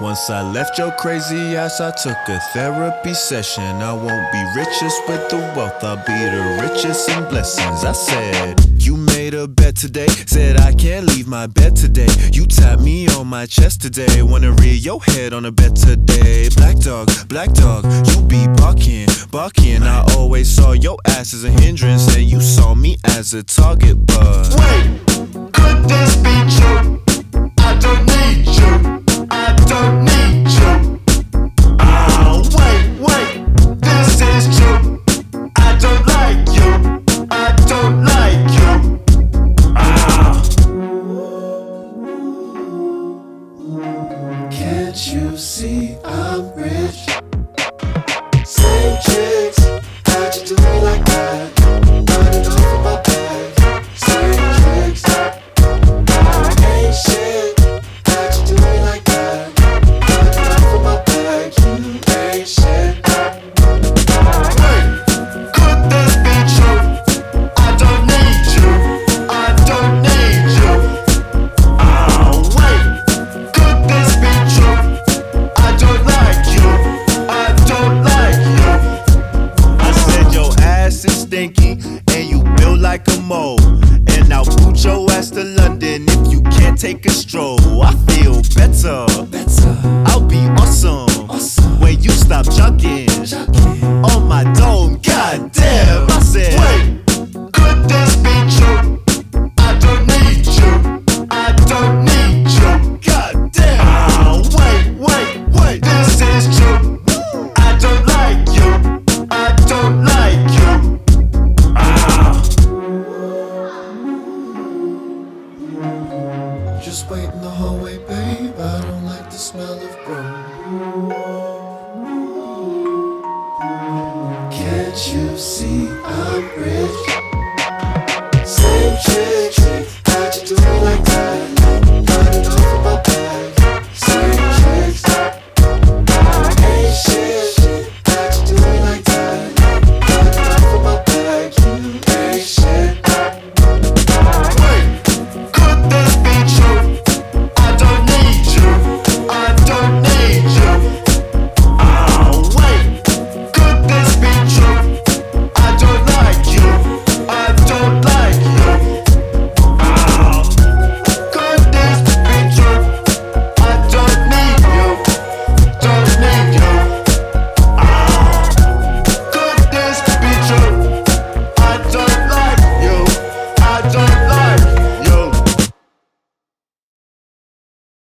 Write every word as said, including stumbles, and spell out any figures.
Once I left your crazy ass, I took a therapy session. I won't be richest with the wealth, I'll be the richest in blessings. I said, you made a bet today, said I can't leave my bed today. You tapped me on my chest today, wanna rear your head on a bed today. Black dog, black dog, you be barking, barking. I always saw your ass as a hindrance, and you saw me as a target, but wait, could this be true? I don't need you. I don't need you. Ah, wait, wait, this is true. I don't like you. I don't like you. Ah. Can't you see I'm rich? Same chicks, how'd you do me like that? Running off of my bag. Same tricks, I ain't shit. How'd you do me like that? Running off of my bag. You ain't shit. Wait, could this be true? I don't need you. I don't need you. Ah, wait, could this be true? I don't like you. I don't like you. I said your ass is stinky and you built like a mole, and I'll boot your ass to London if you can't take a stroll. I feel better, Better, I'll be awesome, awesome. when you stop chugging Chugging. on my dome. God damn, I said, Wait.